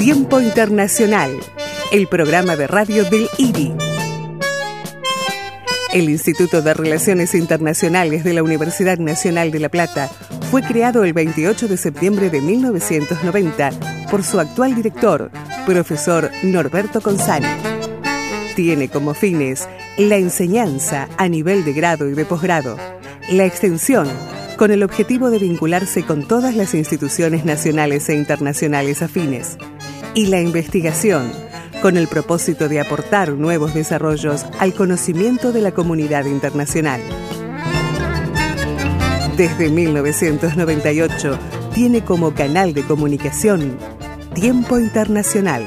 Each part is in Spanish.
Tiempo Internacional, el programa de radio del IRI. El Instituto de Relaciones Internacionales de la Universidad Nacional de La Plata fue creado el 28 de septiembre de 1990 por su actual director, profesor Norberto Consani. Tiene como fines la enseñanza a nivel de grado y de posgrado, la extensión con el objetivo de vincularse con todas las instituciones nacionales e internacionales afines, y la investigación con el propósito de aportar nuevos desarrollos al conocimiento de la comunidad internacional. Desde 1998 tiene como canal de comunicación Tiempo Internacional.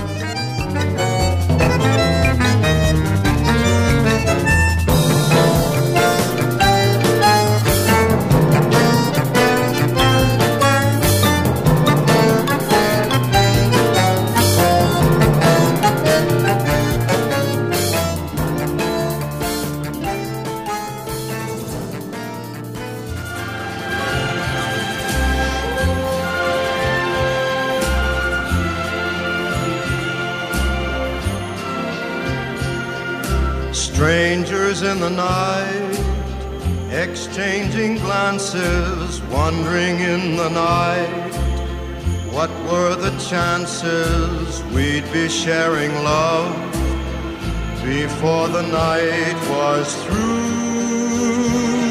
Strangers in the night, exchanging glances, wandering in the night. What were the chances we'd be sharing love before the night was through?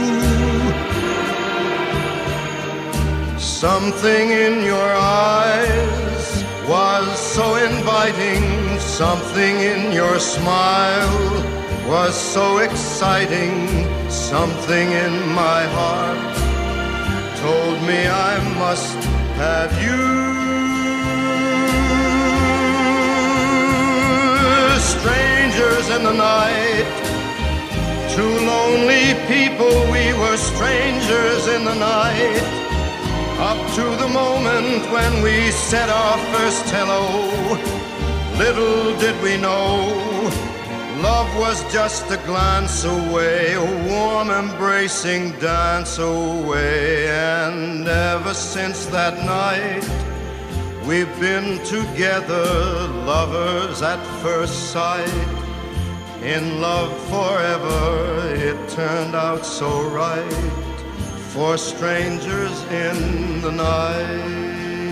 Something in your eyes was so inviting, something in your smile was so exciting, something in my heart told me I must have you. Strangers in the night, two lonely people, we were strangers in the night, up to the moment when we said our first hello. Little did we know love was just a glance away, a warm embracing dance away. And ever since that night, we've been together, lovers at first sight. In love forever, it turned out so right, for strangers in the night.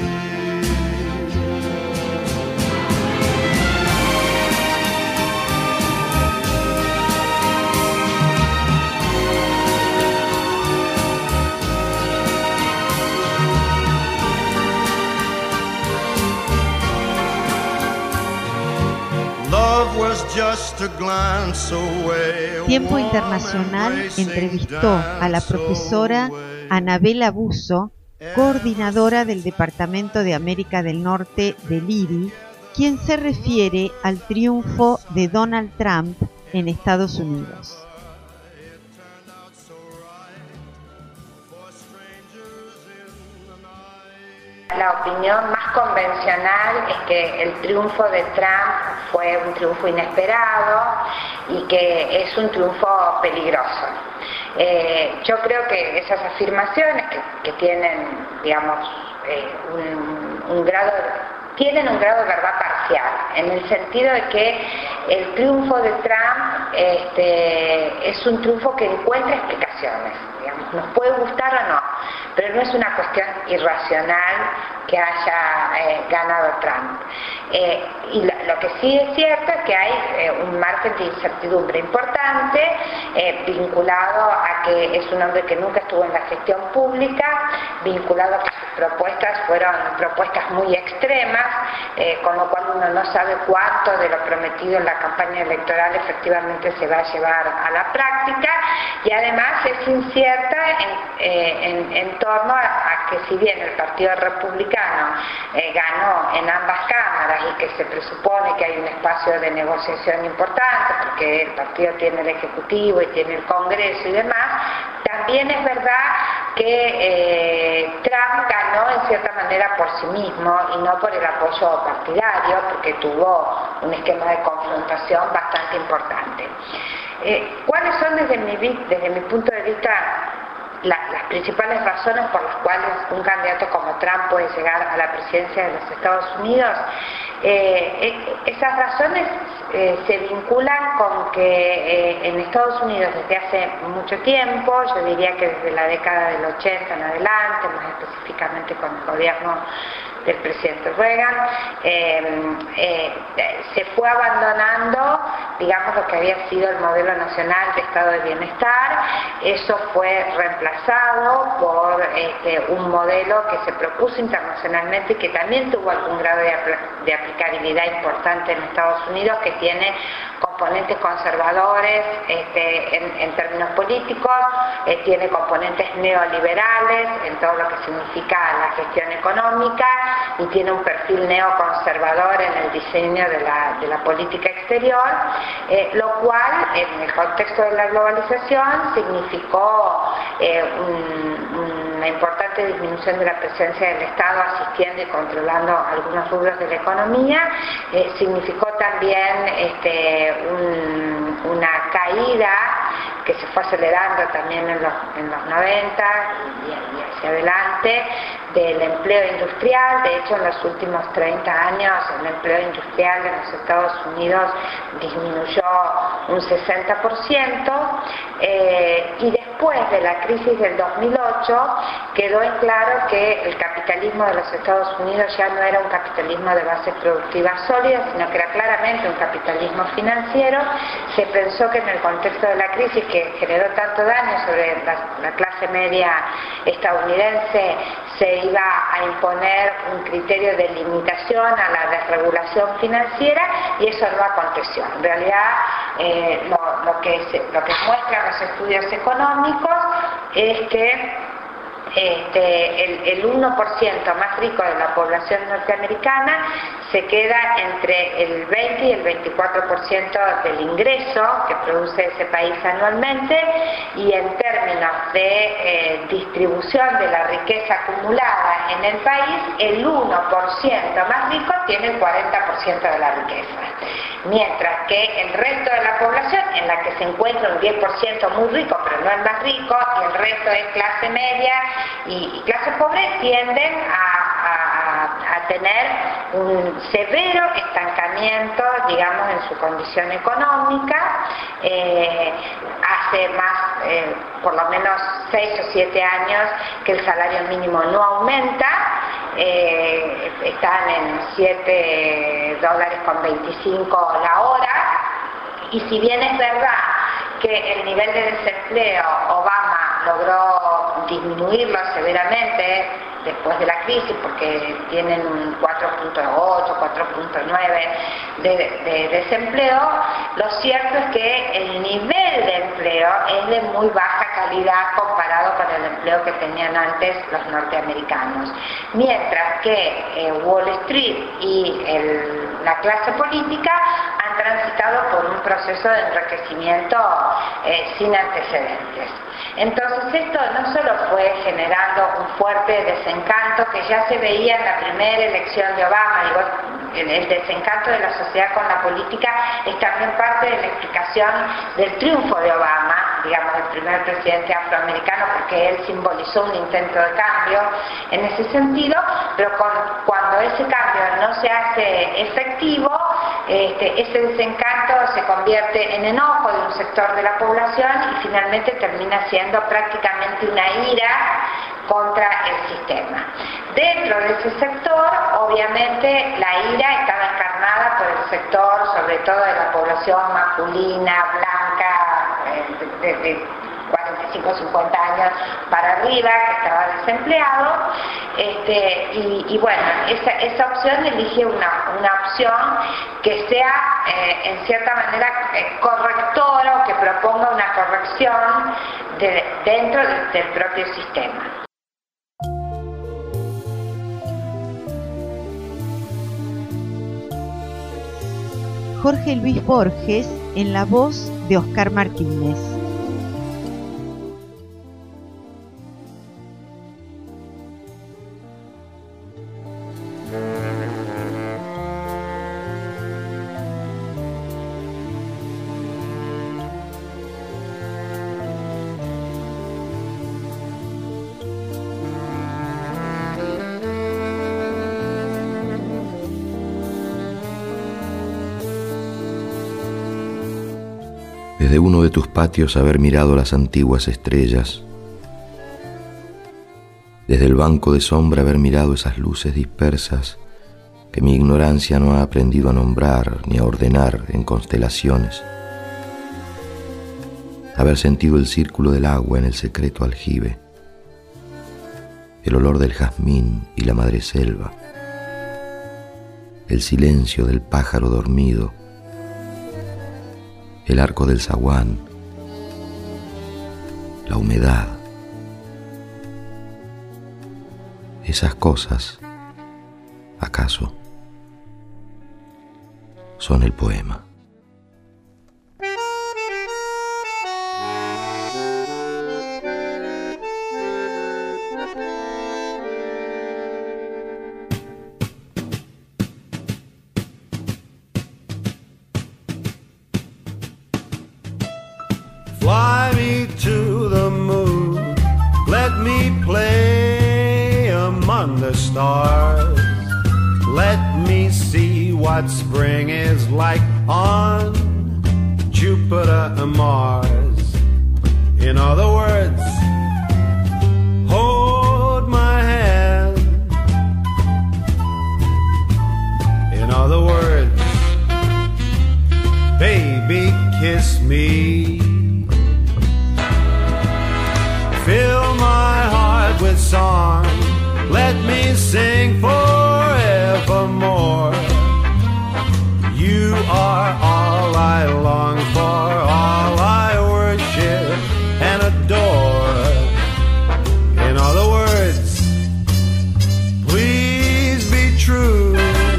Tiempo Internacional entrevistó a la profesora Anabel Abuso, coordinadora del Departamento de América del Norte del IRI, quien se refiere al triunfo de Donald Trump en Estados Unidos. La opinión más convencional es que el triunfo de Trump fue un triunfo inesperado y que es un triunfo peligroso. Yo creo que esas afirmaciones que tienen, digamos, tienen un grado de verdad parcial, en el sentido de que el triunfo de Trump es un triunfo que encuentra explicaciones, digamos, nos puede gustar o no, pero no es una cuestión irracional que haya ganado Trump. Y lo que sí es cierto es que hay un margen de incertidumbre importante, vinculado a que es un hombre que nunca estuvo en la gestión pública, vinculado a que sus propuestas fueron propuestas muy extremas, con lo cual uno no sabe cuánto de lo prometido en la campaña electoral efectivamente se va a llevar a la práctica, y además es incierta en torno a que, si bien el Partido Republicano ganó en ambas cámaras y que se presupone que hay un espacio de negociación importante porque el partido tiene el Ejecutivo y tiene el Congreso y demás, también es verdad que Trump ganó en cierta manera por sí mismo y no por el apoyo partidario, porque tuvo un esquema de confrontación bastante importante. ¿Cuáles son desde mi punto de vista las principales razones por las cuales un candidato como Trump puede llegar a la presidencia de los Estados Unidos, esas razones se vinculan con que en Estados Unidos desde hace mucho tiempo, yo diría que desde la década del 80 en adelante, más específicamente con el gobierno del presidente Reagan, se fue abandonando, digamos, lo que había sido el modelo nacional de estado de bienestar. Eso fue reemplazado por un modelo que se propuso internacionalmente y que también tuvo algún grado de aplicabilidad importante en Estados Unidos, que tiene componentes conservadores en términos políticos, tiene componentes neoliberales en todo lo que significa la gestión económica, y tiene un perfil neoconservador en el diseño de la política exterior, lo cual en el contexto de la globalización significó una importante disminución de la presencia del Estado asistiendo y controlando algunos rubros de la economía. Significó también una caída que se fue acelerando también en los 90 y hacia adelante del empleo industrial. De hecho, en los últimos 30 años el empleo industrial de los Estados Unidos disminuyó un 60%, y después de la crisis del 2008 quedó en claro que el capitalismo de los Estados Unidos ya no era un capitalismo de bases productivas sólidas, sino que era claramente un capitalismo financiero. Se pensó que en el contexto de la crisis, que generó tanto daño sobre la clase media estadounidense, se iba a imponer un criterio de limitación a la desregulación financiera, y eso no aconteció. En realidad, lo que muestran los estudios económicos es que el 1% más rico de la población norteamericana se queda entre el 20 y el 24% del ingreso que produce ese país anualmente, y en términos de distribución de la riqueza acumulada en el país, el 1% más rico tiene el 40% de la riqueza, mientras que el resto de la población, en la que se encuentra un 10% muy rico pero no el más rico, y el resto es clase media y clase pobre, tienden a tener un severo estancamiento, digamos, en su condición económica. Hace más, por lo menos 6 o 7 años que el salario mínimo no aumenta, están en $7.25 la hora, y si bien es verdad que el nivel de desempleo Obama logró disminuirlo severamente después de la crisis, porque tienen un 4.8, 4.9 de desempleo, lo cierto es que el nivel de empleo es de muy baja calidad comparado con el empleo que tenían antes los norteamericanos, mientras que Wall Street y la clase política han transitado por un proceso de enriquecimiento sin antecedentes. Entonces esto no solo fue generando un fuerte desencanto que ya se veía en la primera elección de Obama, el desencanto de la sociedad con la política es también parte de la explicación del triunfo de Obama, digamos, el primer presidente afroamericano, porque él simbolizó un intento de cambio en ese sentido, pero cuando ese cambio no se hace efectivo, ese desencanto se convierte en enojo de un sector de la población y finalmente termina siendo prácticamente una ira contra el sistema. Dentro de ese sector, obviamente, la ira estaba encarnada por el sector, sobre todo de la población masculina, blanca, de 45 o 50 años para arriba, que estaba desempleado, y bueno, esa opción elige una opción que sea en cierta manera correctora, o que proponga una corrección dentro del propio sistema. Jorge Luis Borges en la voz de Oscar Martínez. Desde uno de tus patios haber mirado las antiguas estrellas, desde el banco de sombra haber mirado esas luces dispersas que mi ignorancia no ha aprendido a nombrar ni a ordenar en constelaciones, haber sentido el círculo del agua en el secreto aljibe, el olor del jazmín y la madreselva, el silencio del pájaro dormido, el arco del zaguán, la humedad. Esas cosas, ¿acaso son el poema? Fly me to the moon, let me play among the stars. Let me see what spring is like on Jupiter and Mars. In other words, hold my hand. In other words, baby, kiss me. Fill my heart with song, let me sing forevermore. You are all I long for, all I worship and adore. In other words, please be true.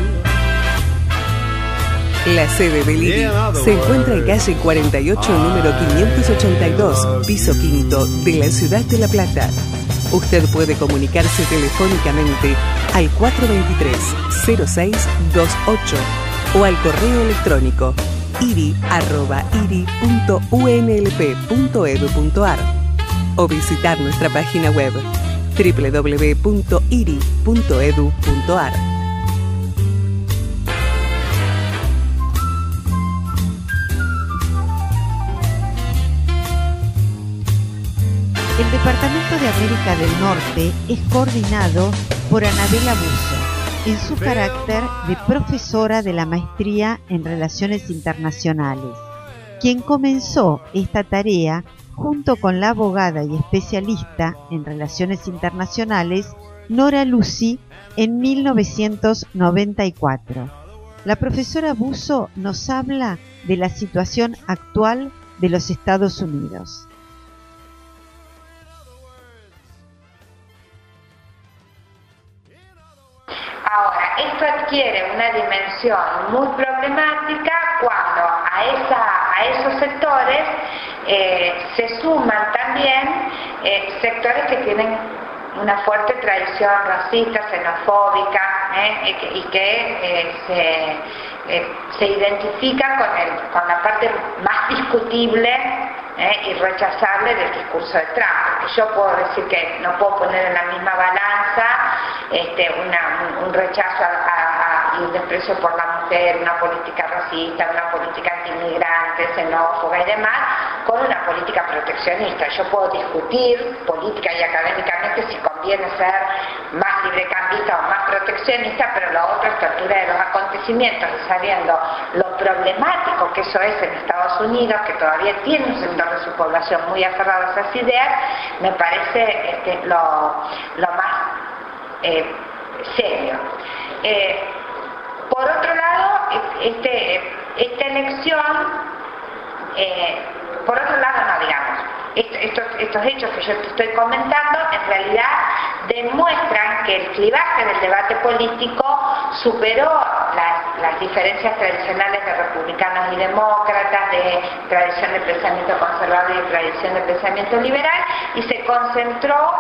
La sede del IRI se encuentra en calle 48, número 582, piso quinto, de la ciudad de La Plata. Usted puede comunicarse telefónicamente al 423-0628 o al correo electrónico iri@iri.unlp.edu.ar o visitar nuestra página web www.iri.edu.ar. El Departamento de América del Norte es coordinado por Anabela Busso, en su carácter de profesora de la Maestría en Relaciones Internacionales, quien comenzó esta tarea junto con la abogada y especialista en Relaciones Internacionales Nora Lucy en 1994. La profesora Busso nos habla de la situación actual de los Estados Unidos. Ahora, esto adquiere una dimensión muy problemática cuando a esos sectores se suman también sectores que tienen una fuerte tradición racista, xenofóbica, y que se identifica con la parte más discutible y rechazable del discurso de Trump. Porque yo puedo decir que no puedo poner en la misma balanza un rechazo y un desprecio por la mujer, una política racista, una política antiinmigrante, xenófoba y demás, con una política proteccionista. Yo puedo discutir política y académicamente si conviene ser más librecambista o más proteccionista, pero la otra estructura de los acontecimientos, y sabiendo lo problemático que eso es en Estados Unidos, que todavía tiene un sector de su población muy aferrado a esas ideas, me parece lo más serio. Por otro lado, esta elección, por otro lado no, digamos, estos hechos que yo te estoy comentando en realidad demuestran que el clivaje del debate político superó las diferencias tradicionales de republicanos y demócratas, de tradición de pensamiento conservador y tradición de pensamiento liberal, y se concentró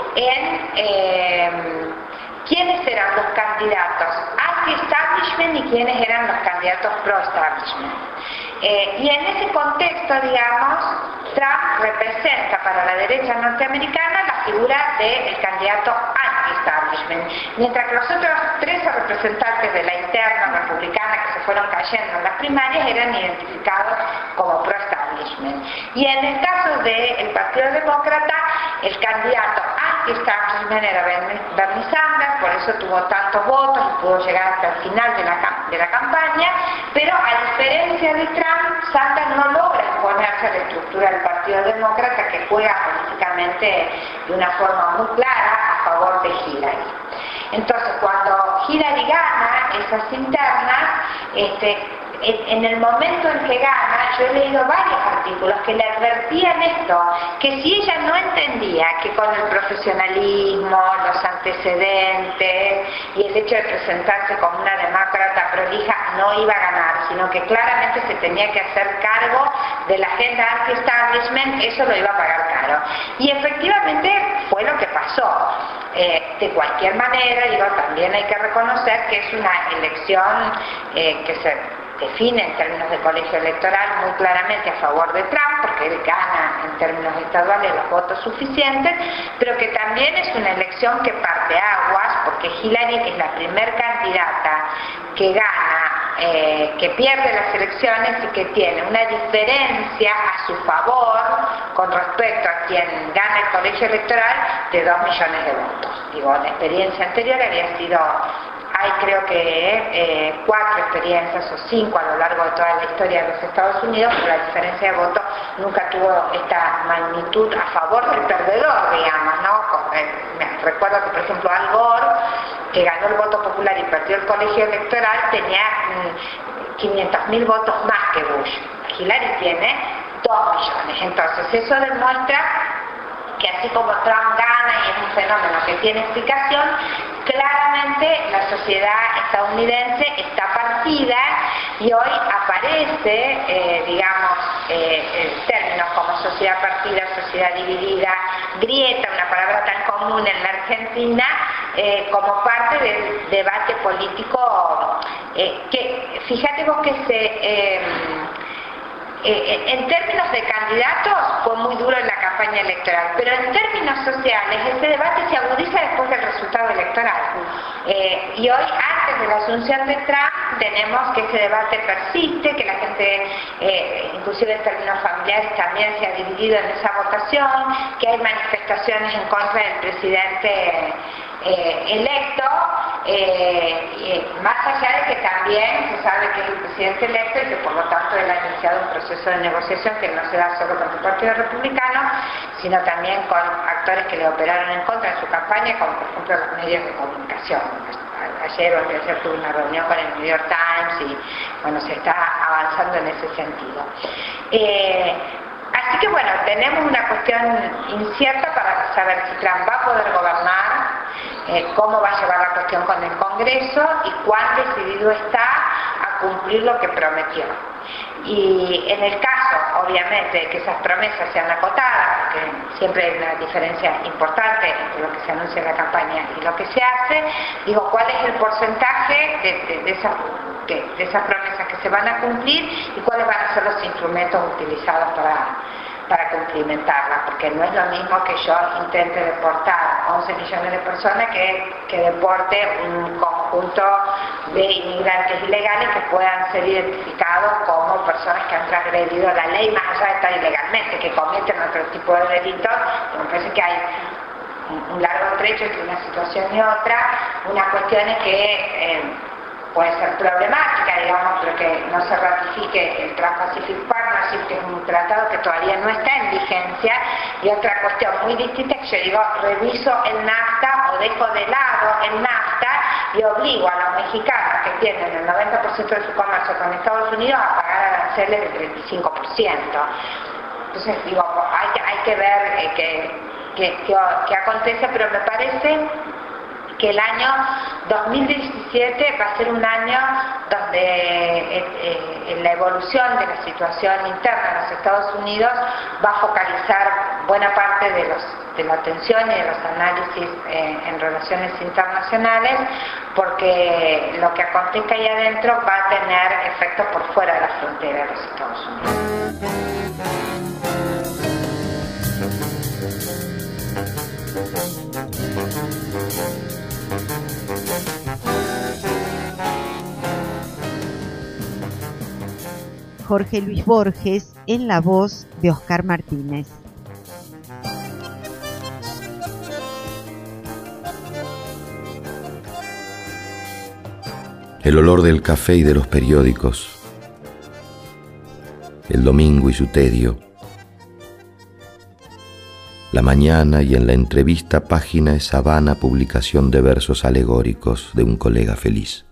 en quiénes eran los candidatos anti-establishment y quiénes eran los candidatos pro-establishment. Y en ese contexto, digamos, Trump representa para la derecha norteamericana la figura del candidato anti-establishment, mientras que los otros 13 representantes de la interna republicana que se fueron cayendo en las primarias eran identificados como pro-establishment. anti-establishment. Y en el caso del Partido Demócrata, el candidato anti-establishment era Bernie Sanders, por eso tuvo tantos votos y pudo llegar hasta el final de la campaña, pero a diferencia de Trump, Sanders no logra imponerse a la estructura del Partido Demócrata, que juega políticamente de una forma muy clara a favor de Hillary. Entonces, cuando Hillary gana esas internas, en el momento en que gana, yo he leído varios artículos que le advertían esto, que si ella no entendía que con el profesionalismo, los antecedentes y el hecho de presentarse como una demócrata prolija no iba a ganar, sino que claramente se tenía que hacer cargo de la agenda anti-establishment, eso lo iba a pagar caro. Y efectivamente fue lo que pasó. De cualquier manera, también hay que reconocer que es una elección que se define en términos de colegio electoral muy claramente a favor de Trump, porque él gana en términos estaduales los votos suficientes, pero que también es una elección que parte aguas, porque Hillary es la primer candidata que gana, que pierde las elecciones y que tiene una diferencia a su favor con respecto a quien gana el colegio electoral de 2 millones de votos. La experiencia anterior había sido... Hay creo que 4 experiencias o 5 a lo largo de toda la historia de los Estados Unidos, pero la diferencia de voto nunca tuvo esta magnitud a favor del perdedor, digamos, ¿no? Me recuerdo que, por ejemplo, Al Gore, que ganó el voto popular y perdió el colegio electoral, tenía 500.000 votos más que Bush. Hillary tiene 2 millones. Entonces, eso demuestra que así como Trump gana y es un fenómeno que tiene explicación, claramente la sociedad estadounidense está partida y hoy aparece, términos como sociedad partida, sociedad dividida, grieta, una palabra tan común en la Argentina, como parte del debate político que, fíjate vos que en términos de candidatos fue muy duro en la campaña electoral, pero en términos sociales ese debate se agudiza después del resultado electoral. Y hoy, antes de la asunción de Trump, tenemos que ese debate persiste, que la gente, inclusive en términos familiares, también se ha dividido en esa votación, que hay manifestaciones en contra del presidente electo, más allá de que también se sabe que es el presidente electo y que por lo tanto él ha iniciado un proceso de negociación que no se da solo con el Partido Republicano, sino también con actores que le operaron en contra en su campaña, como por ejemplo los medios de comunicación. Ayer o anteayer tuve una reunión con el New York Times y bueno, se está avanzando en ese sentido. Así que bueno, tenemos una cuestión incierta para saber si Trump va a poder gobernar, cómo va a llevar la cuestión con el Congreso y cuán decidido está a cumplir lo que prometió. Y en el caso, obviamente, de que esas promesas sean acotadas, porque siempre hay una diferencia importante entre lo que se anuncia en la campaña y lo que se hace, ¿cuál es el porcentaje de esas promesas que se van a cumplir y cuáles van a ser los instrumentos utilizados para cumplimentarlas? Porque no es lo mismo que yo intente deportar 11 millones de personas que deporte un conjunto de inmigrantes ilegales que puedan ser identificados como personas que han transgredido la ley más allá de estar ilegalmente, que cometen otro tipo de delitos. Me parece que hay un largo trecho entre una situación y otra. Una cuestión es que puede ser problemática, pero que no se ratifique el Trans-Pacific Partnership, que es un tratado que todavía no está en vigencia, y otra cuestión muy distinta es que yo reviso el NAFTA o dejo de lado el NAFTA y obligo a los mexicanos que tienen el 90% de su comercio con Estados Unidos a pagar aranceles del 35%. Entonces, hay que ver qué acontece, pero me parece que el año 2017 va a ser un año donde la evolución de la situación interna en los Estados Unidos va a focalizar buena parte de la atención y de los análisis en relaciones internacionales, porque lo que acontezca ahí adentro va a tener efectos por fuera de la frontera de los Estados Unidos. Jorge Luis Borges en la voz de Oscar Martínez. El olor del café y de los periódicos, el domingo y su tedio, la mañana y en la entrevista página esa vana publicación de versos alegóricos de un colega feliz.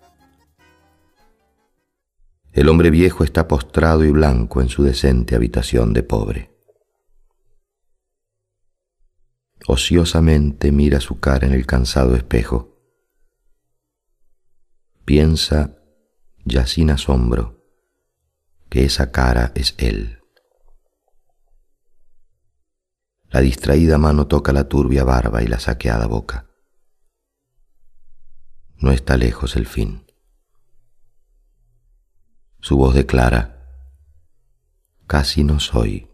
El hombre viejo está postrado y blanco en su decente habitación de pobre. Ociosamente mira su cara en el cansado espejo. Piensa, ya sin asombro, que esa cara es él. La distraída mano toca la turbia barba y la saqueada boca. No está lejos el fin. Su voz declara: casi no soy,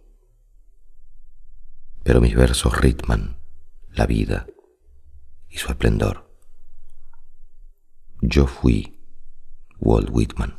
pero mis versos ritman la vida y su esplendor. Yo fui Walt Whitman.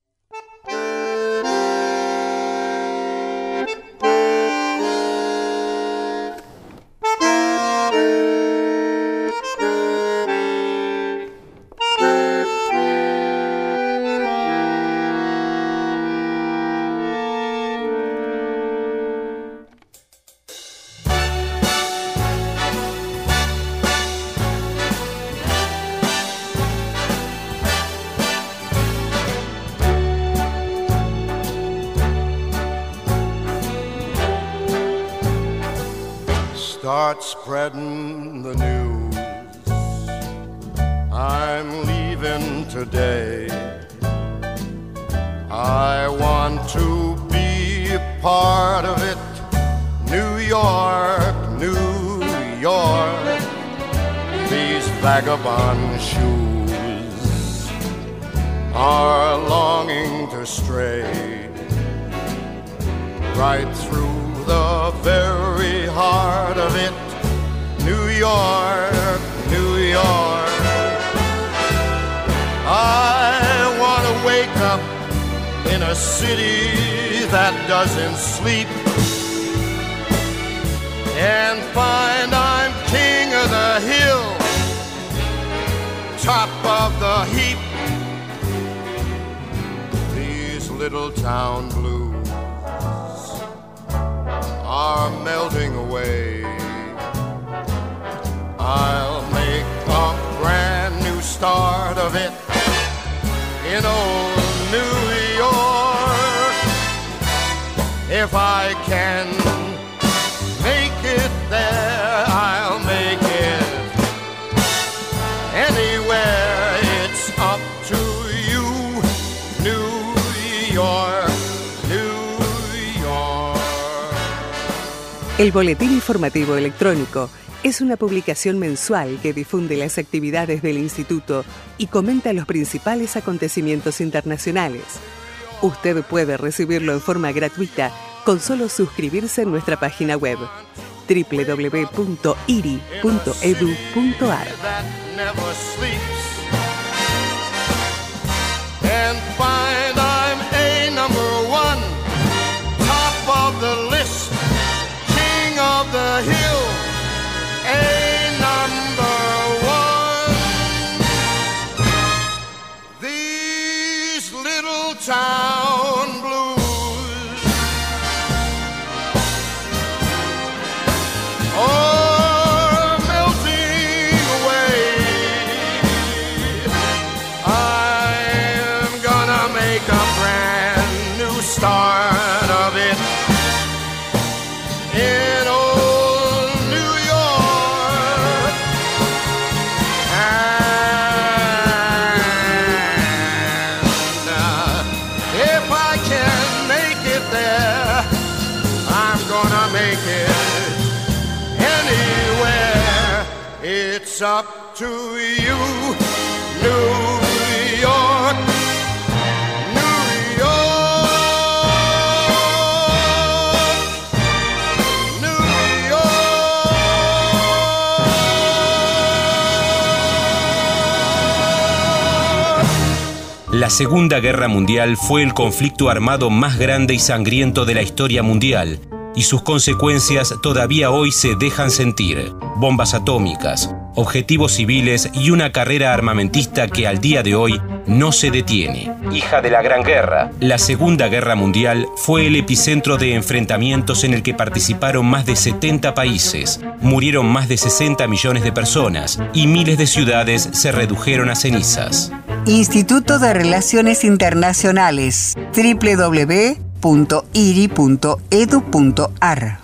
Start spreading the news. I'm leaving today. I want to be a part of it. New York, New York. These vagabond shoes are longing to stray right through the very heart of it. New York, New York. I want to wake up in a city that doesn't sleep and find I'm king of the hill, top of the heap. These little town blues are melting away. I'll make a brand new start of it in old New York. If I can make it there, I'll make it anywhere. It's up to you, New York, New York. El Boletín Informativo Electrónico es una publicación mensual que difunde las actividades del Instituto y comenta los principales acontecimientos internacionales. Usted puede recibirlo en forma gratuita con solo suscribirse en nuestra página web www.iri.edu.ar. And find I'm a number one, top of the list, king of the hill, a number one. These little town blues are melting away. I'm gonna make a brand new start of it in old New York. And if I can make it there, I'm gonna make it anywhere. It's up to you, New York, New York, New York. La Segunda Guerra Mundial fue el conflicto armado más grande y sangriento de la historia mundial, y sus consecuencias todavía hoy se dejan sentir. Bombas atómicas, objetivos civiles y una carrera armamentista que al día de hoy no se detiene. Hija de la Gran Guerra, la Segunda Guerra Mundial fue el epicentro de enfrentamientos en el que participaron más de 70 países, murieron más de 60 millones de personas y miles de ciudades se redujeron a cenizas. Instituto de Relaciones Internacionales, www.iri.edu.ar